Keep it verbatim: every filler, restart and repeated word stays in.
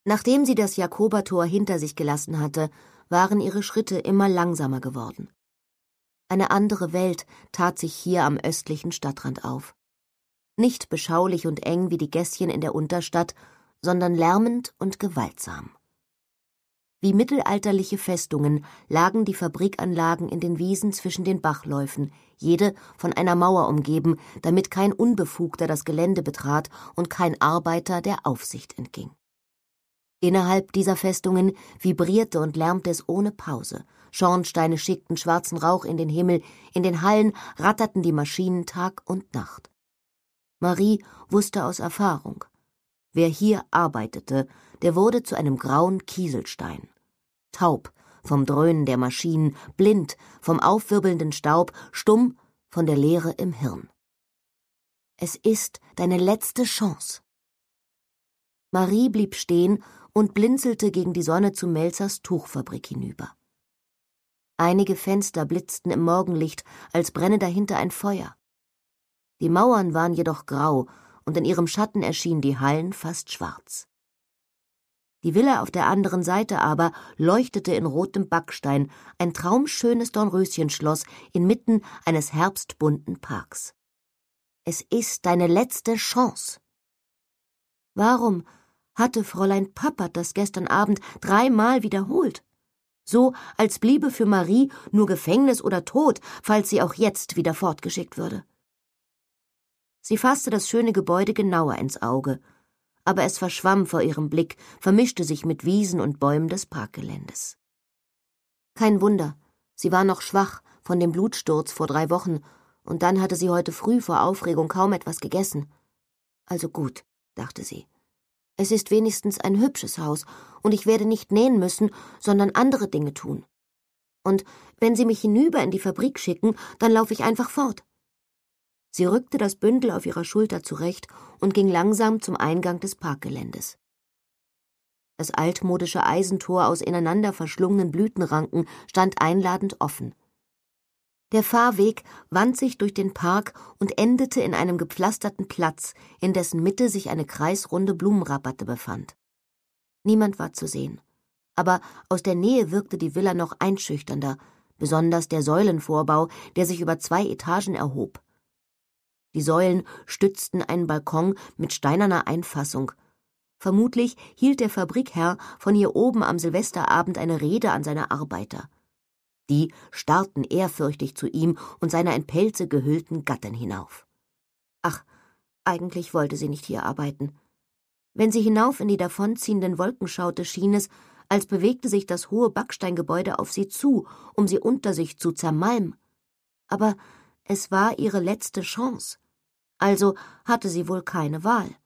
Nachdem sie das Jakobertor hinter sich gelassen hatte, waren ihre Schritte immer langsamer geworden. Eine andere Welt tat sich hier am östlichen Stadtrand auf. Nicht beschaulich und eng wie die Gässchen in der Unterstadt, sondern lärmend und gewaltsam. Wie mittelalterliche Festungen lagen die Fabrikanlagen in den Wiesen zwischen den Bachläufen, jede von einer Mauer umgeben, damit kein Unbefugter das Gelände betrat und kein Arbeiter der Aufsicht entging. Innerhalb dieser Festungen vibrierte und lärmte es ohne Pause. Schornsteine schickten schwarzen Rauch in den Himmel, in den Hallen ratterten die Maschinen Tag und Nacht. Marie wusste aus Erfahrung: Wer hier arbeitete, der wurde zu einem grauen Kieselstein. Taub vom Dröhnen der Maschinen, blind vom aufwirbelnden Staub, stumm von der Leere im Hirn. Es ist deine letzte Chance. Marie blieb stehen und blinzelte gegen die Sonne zu Melzers Tuchfabrik hinüber. Einige Fenster blitzten im Morgenlicht, als brenne dahinter ein Feuer. Die Mauern waren jedoch grau, und in ihrem Schatten erschienen die Hallen fast schwarz. Die Villa auf der anderen Seite aber leuchtete in rotem Backstein, ein traumschönes Dornröschenschloss inmitten eines herbstbunten Parks. Es ist deine letzte Chance. Warum hatte Fräulein Pappert das gestern Abend dreimal wiederholt? So, als bliebe für Marie nur Gefängnis oder Tod, falls sie auch jetzt wieder fortgeschickt würde. Sie fasste das schöne Gebäude genauer ins Auge, aber es verschwamm vor ihrem Blick, vermischte sich mit Wiesen und Bäumen des Parkgeländes. Kein Wunder, sie war noch schwach von dem Blutsturz vor drei Wochen, und dann hatte sie heute früh vor Aufregung kaum etwas gegessen. Also gut, dachte sie. Es ist wenigstens ein hübsches Haus, und ich werde nicht nähen müssen, sondern andere Dinge tun. Und wenn sie mich hinüber in die Fabrik schicken, dann laufe ich einfach fort. Sie rückte das Bündel auf ihrer Schulter zurecht und ging langsam zum Eingang des Parkgeländes. Das altmodische Eisentor aus ineinander verschlungenen Blütenranken stand einladend offen. Der Fahrweg wand sich durch den Park und endete in einem gepflasterten Platz, in dessen Mitte sich eine kreisrunde Blumenrabatte befand. Niemand war zu sehen, aber aus der Nähe wirkte die Villa noch einschüchternder, besonders der Säulenvorbau, der sich über zwei Etagen erhob. Die Säulen stützten einen Balkon mit steinerner Einfassung. Vermutlich hielt der Fabrikherr von hier oben am Silvesterabend eine Rede an seine Arbeiter. Die starrten ehrfürchtig zu ihm und seiner in Pelze gehüllten Gattin hinauf. Ach, eigentlich wollte sie nicht hier arbeiten. Wenn sie hinauf in die davonziehenden Wolken schaute, schien es, als bewegte sich das hohe Backsteingebäude auf sie zu, um sie unter sich zu zermalmen. Aber es war ihre letzte Chance. Also hatte sie wohl keine Wahl.